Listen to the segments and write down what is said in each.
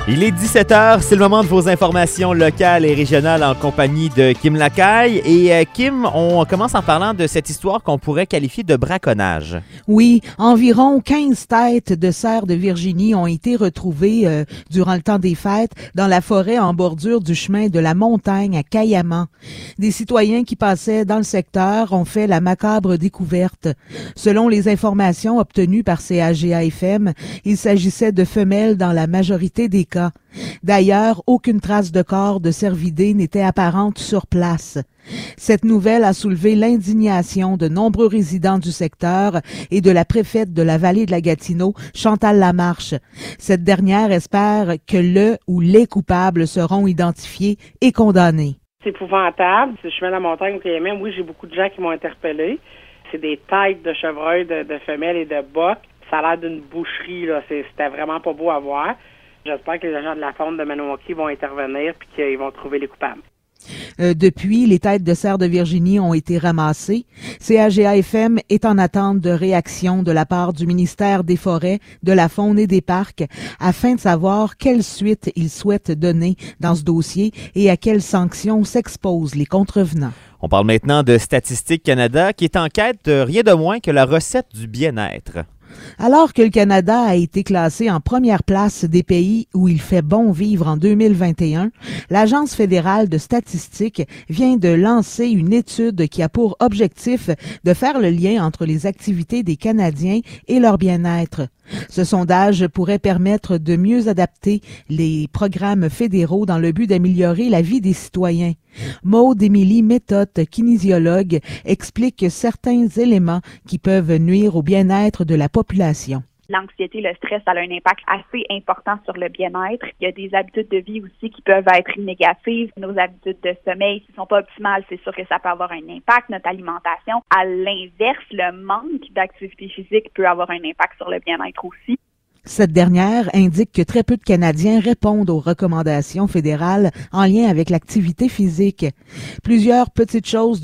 Il est 17h, c'est le moment de vos informations locales et régionales en compagnie de Kim Lacaille. Et Kim, on commence en parlant de cette histoire qu'on pourrait qualifier de braconnage. Oui, environ 15 têtes de cerfs de Virginie ont été retrouvées durant le temps des fêtes dans la forêt en bordure du chemin de la montagne à Caillaman. Des citoyens qui passaient dans le secteur ont fait la macabre découverte. Selon les informations obtenues par CAGA-FM, il s'agissait de femelles dans la majorité des cas. D'ailleurs, aucune trace de corps de cervidés n'était apparente sur place. Cette nouvelle a soulevé l'indignation de nombreux résidents du secteur et de la préfète de la vallée de la Gatineau, Chantal Lamarche. Cette dernière espère que le ou les coupables seront identifiés et condamnés. C'est épouvantable. Je suis à la montagne au Caillaman. Oui, j'ai beaucoup de gens qui m'ont interpellé. C'est des têtes de chevreuils, de femelles et de bocs. Ça a l'air d'une boucherie, là. C'était vraiment pas beau à voir. J'espère que les agents de la faune de Maniwaki vont intervenir et qu'ils vont trouver les coupables. Depuis, les têtes de cerfs de Virginie ont été ramassées. CAGA-FM est en attente de réaction de la part du ministère des Forêts, de la Faune et des Parcs afin de savoir quelle suite ils souhaitent donner dans ce dossier et à quelles sanctions s'exposent les contrevenants. On parle maintenant de Statistique Canada qui est en quête de rien de moins que la recette du bien-être. Alors que le Canada a été classé en première place des pays où il fait bon vivre en 2021, l'Agence fédérale de statistique vient de lancer une étude qui a pour objectif de faire le lien entre les activités des Canadiens et leur bien-être. Ce sondage pourrait permettre de mieux adapter les programmes fédéraux dans le but d'améliorer la vie des citoyens. Maude-Émilie Méthode, kinésiologue, explique certains éléments qui peuvent nuire au bien-être de la population. L'anxiété, le stress, ça a un impact assez important sur le bien-être. Il y a des habitudes de vie aussi qui peuvent être négatives. Nos habitudes de sommeil, s'ils ne sont pas optimales, c'est sûr que ça peut avoir un impact. Notre alimentation, à l'inverse, le manque d'activité physique peut avoir un impact sur le bien-être aussi. Cette dernière indique que très peu de Canadiens répondent aux recommandations fédérales en lien avec l'activité physique. Plusieurs petites choses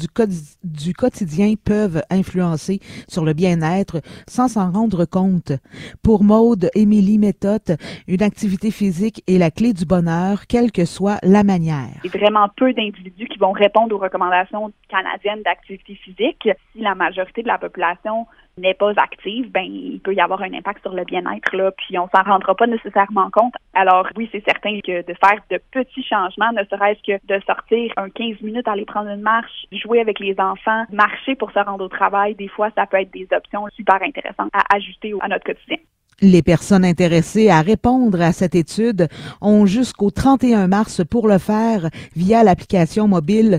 du quotidien peuvent influencer sur le bien-être sans s'en rendre compte. Pour Maude-Émilie Méthode, une activité physique est la clé du bonheur, quelle que soit la manière. Il y a vraiment peu d'individus qui vont répondre aux recommandations canadiennes d'activité physique. Si la majorité de la population n'est pas active, il peut y avoir un impact sur le bien-être, là, puis on s'en rendra pas nécessairement compte. Alors oui, c'est certain que de faire de petits changements, ne serait-ce que de sortir 15 minutes, aller prendre une marche, jouer avec les enfants, marcher pour se rendre au travail, des fois, ça peut être des options super intéressantes à ajuster à notre quotidien. Les personnes intéressées à répondre à cette étude ont jusqu'au 31 mars pour le faire via l'application mobile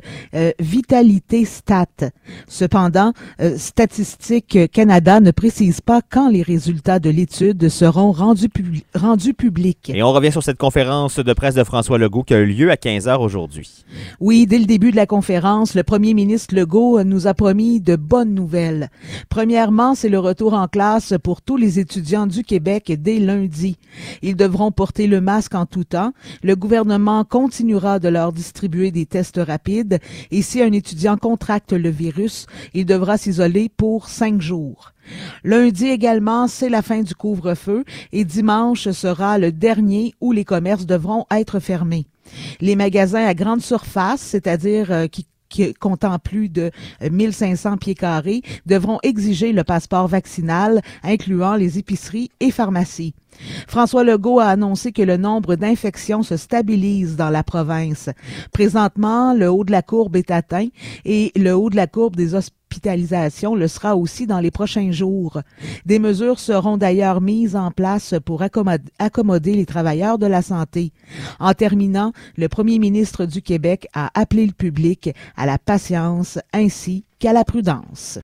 Vitalité Stat. Cependant, Statistique Canada ne précise pas quand les résultats de l'étude seront rendus publics. Et on revient sur cette conférence de presse de François Legault qui a eu lieu à 15h aujourd'hui. Oui, dès le début de la conférence, le premier ministre Legault nous a promis de bonnes nouvelles. Premièrement, c'est le retour en classe pour tous les étudiants du Québec dès lundi. Ils devront porter le masque en tout temps. Le gouvernement continuera de leur distribuer des tests rapides et si un étudiant contracte le virus, il devra s'isoler pour 5 jours. Lundi également, c'est la fin du couvre-feu et dimanche sera le dernier où les commerces devront être fermés. Les magasins à grande surface, c'est-à-dire qui comptant plus de 1500 pieds carrés, devront exiger le passeport vaccinal, incluant les épiceries et pharmacies. François Legault a annoncé que le nombre d'infections se stabilise dans la province. Présentement, le haut de la courbe est atteint et le haut de la courbe des hospitalisations le sera aussi dans les prochains jours. Des mesures seront d'ailleurs mises en place pour accommoder les travailleurs de la santé. En terminant, le premier ministre du Québec a appelé le public à la patience ainsi qu'à la prudence.